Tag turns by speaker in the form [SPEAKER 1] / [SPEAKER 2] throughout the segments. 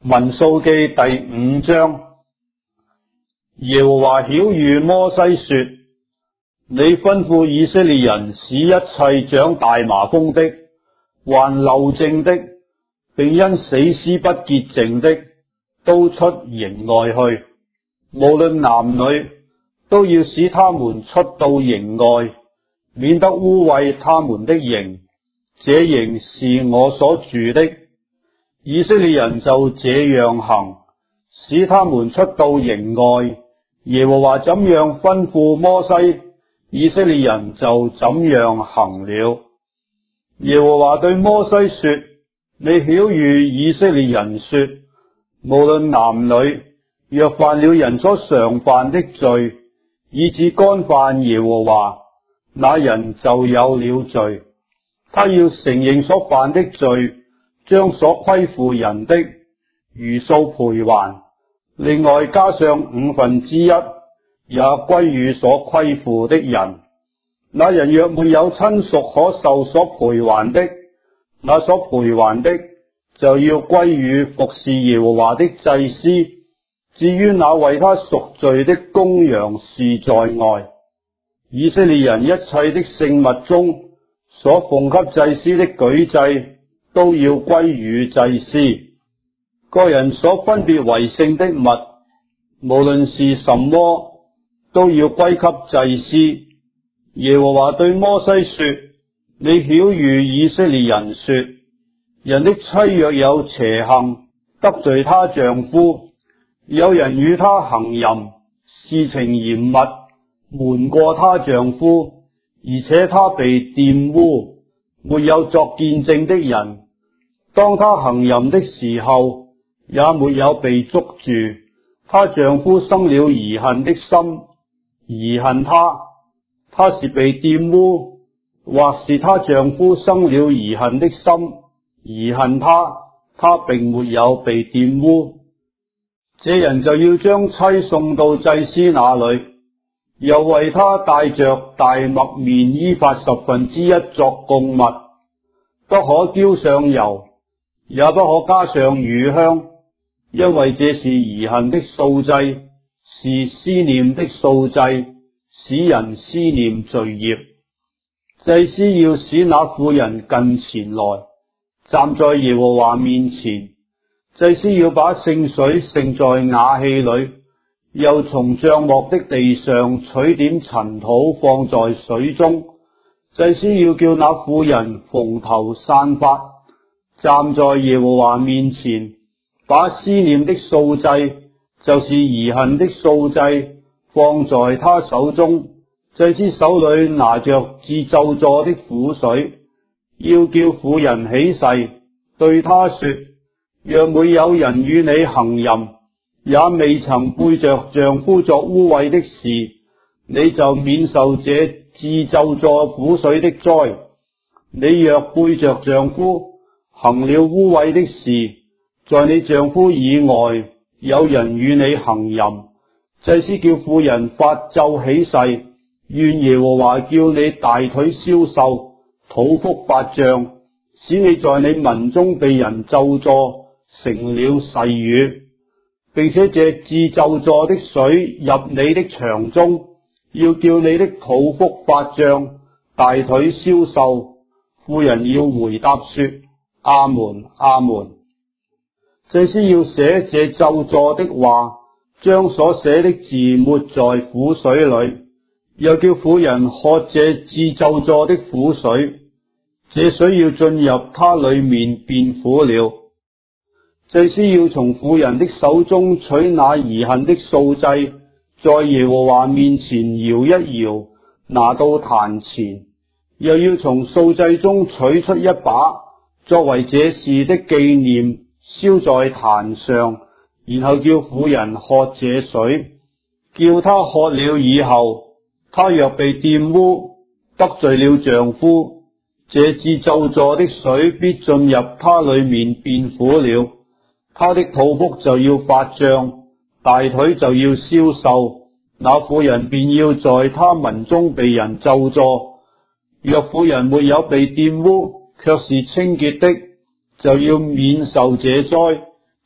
[SPEAKER 1] 民數記第5章。耶和華曉諭摩西說：你吩咐以色列人使一切長大麻風的、患漏症的，並因死屍不潔淨的，都出營外去，無論男女，都要使他們出到營外，免得污穢他們的營。這營是我所住的。以色列人就這樣行，使他們出到營外。耶和華怎樣吩咐摩西，以色列人就怎樣行了。耶和華對摩西說：你曉諭以色列人說，無論男女，若犯了人所常犯的罪，以致干犯耶和華，那人就有了罪。他要承認所犯的罪，將所虧負人的如數賠還，另外加上1/5，也歸與所虧負的人。那人若沒有親屬可受所賠還的，那所賠還的就要歸與服侍耶和華的祭司。至於那為他贖罪的公羊是在外。以色列人一切的聖物中所奉給祭司的舉祭，都要歸與祭司。個人所分別為聖的物，無論是什麼，都要歸給祭司。耶和華對摩西說：你曉諭以色列人說，人的妻若有邪行，得罪她丈夫，有人與她行淫，事情嚴密，瞞過她丈夫，而且她被玷污，沒有作見證的人，當她行淫的時候，也沒有被捉住，她丈夫生了疑恨的心，疑恨她是被玷污，或是她丈夫生了疑恨的心，疑恨她並沒有被玷污。這人就要將妻送到祭司那裏，又為他帶着大麥麵伊法1/10作供物，不可澆上油，也不可加上乳香，因為這是疑恨的素祭，是思念的素祭，使人思念罪孽。祭司要使那婦人近前來，站在耶和華面前。祭司要把聖水盛在瓦器裏，又從帳幕的地上取點塵土放在水中。祭司要叫那婦人蓬頭散髮，站在耶和華面前，把思念的素祭，就是疑恨的素祭，放在他手中。祭司手裏拿着致咒詛的苦水，要叫婦人起誓，對他說：若沒有人與你行淫，也未曾背着丈夫作污穢的事，你就免受這致咒詛苦水的災。你若背着丈夫行了污穢的事，在你丈夫以外有人與你行淫，祭司叫婦人發咒起誓，願耶和華叫你大腿消瘦，肚腹發脹，使你在你民中被人咒詛，成了誓語，並且這致咒詛的水入你的腸中，要叫你的肚腹發脹，大腿消瘦。婦人要回答說：阿門，阿門。祭司要寫這咒詛的話，將所寫的字抹在苦水裏，又叫婦人喝這致咒詛的苦水，這水要進入她裏面變苦了。祭司要從婦人的手中取那疑恨的素祭，在耶和華面前搖一搖，拿到壇前，又要從素祭中取出一把，作為這事的紀念，燒在壇上，然後叫婦人喝這水。叫她喝了以後，她若被玷污，得罪了丈夫，這致咒詛的水必進入她裏面變苦了。他的肚腹就要發脹，大腿就要消瘦，那婦人便要在他民中被人咒詛。若婦人沒有被玷污，卻是清潔的，就要免受這災，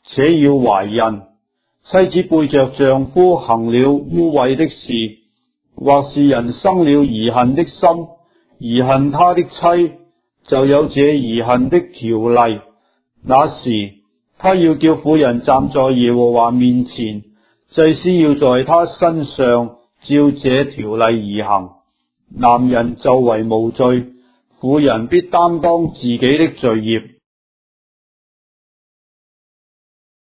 [SPEAKER 1] 且要懷孕。妻子背着丈夫行了污穢的事，或是人生了疑恨的心，疑恨他的妻，就有這疑恨的條例。那時他要叫婦人站在耶和華面前，祭司要在他身上照這條例而行。男人就為無罪，婦人必擔當自己的罪孽。